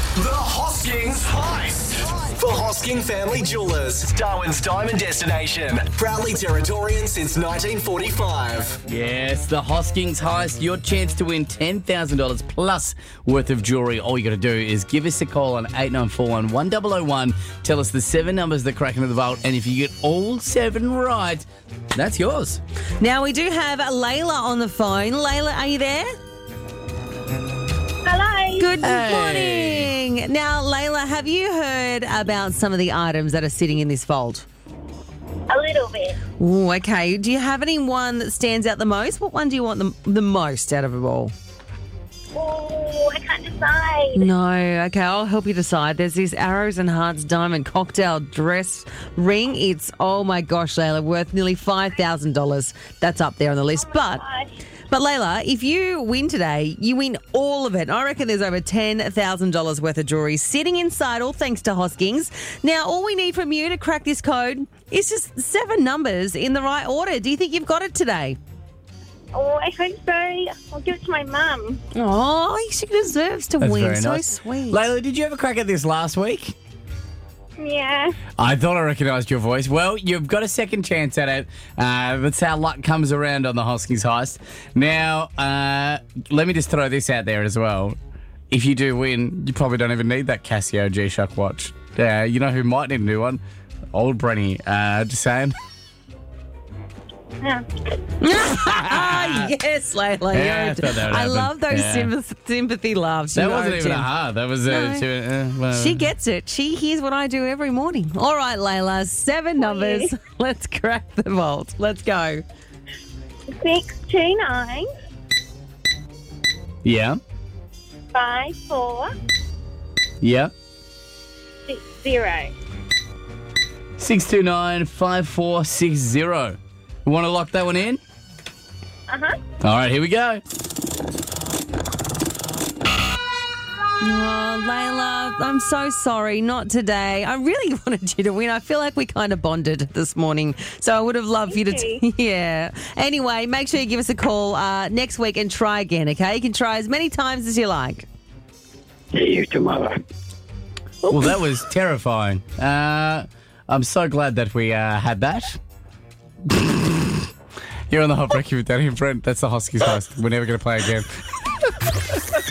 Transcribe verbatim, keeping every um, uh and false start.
The Hoskings Heist. For Hosking Family Jewelers, Darwin's diamond destination. Proudly Territorian since nineteen forty-five. Yes, the Hoskings Heist, your chance to win ten thousand dollars plus worth of jewellery. All you got to do is give us a call on eight nine four one, one zero zero one. Tell us the seven numbers that crack into the vault, and if you get all seven right, that's yours. Now, we do have Layla on the phone. Layla, are you there? Hello. Good Hey. morning. Now, Layla, have you heard about some of the items that are sitting in this vault? A little bit. Ooh, okay. Do you have any one that stands out the most? What one do you want the, the most out of it all? Oh, I can't decide. No. Okay, I'll help you decide. There's this Arrows and Hearts diamond cocktail dress ring. It's, oh my gosh, Layla, worth nearly five thousand dollars. That's up there on the list. But... Gosh. But Layla, if you win today, you win all of it. I reckon there's over ten thousand dollars worth of jewellery sitting inside, all thanks to Hoskings. Now, all we need from you to crack this code is just seven numbers in the right order. Do you think you've got it today? Oh, I hope so. I'll give it to my mum. Oh, she deserves to That's win. very So nice. sweet. Layla, did you have a crack at this last week? Yeah. I thought I recognised your voice. Well, you've got a second chance at it. Uh, that's how luck comes around on the Hoskings Heist. Now, uh, let me just throw this out there as well. If you do win, you probably don't even need that Casio G-Shock watch. Uh, you know who might need a new one? Old Brenny. Uh, just saying. Yeah. Ah, yes, Layla. Yeah, you're I thought that would I happen. love those Yeah. sympath- sympathy laughs. That You wasn't know, even a Tim. hard. That was No. uh, she, uh, well, She gets it. She hears what I do every morning. All right, Layla, seven numbers. Let's crack the vault. Let's go. Six two nine Yeah. five four Yeah. six zero. six two nine, five four six zero. You want to lock that one in? Uh huh. All right, here we go. Oh, Layla, I'm so sorry. Not today. I really wanted you to win. I feel like we kind of bonded this morning. So I would have loved for you to... T- yeah. Anyway, make sure you give us a call uh, next week and try again, okay? You can try as many times as you like. See you tomorrow. Well, that was terrifying. Uh, I'm so glad that we uh, had that. You're on the hot breakfast with Danny and Brent. That's the Hoskins Heist. We're never going to play again.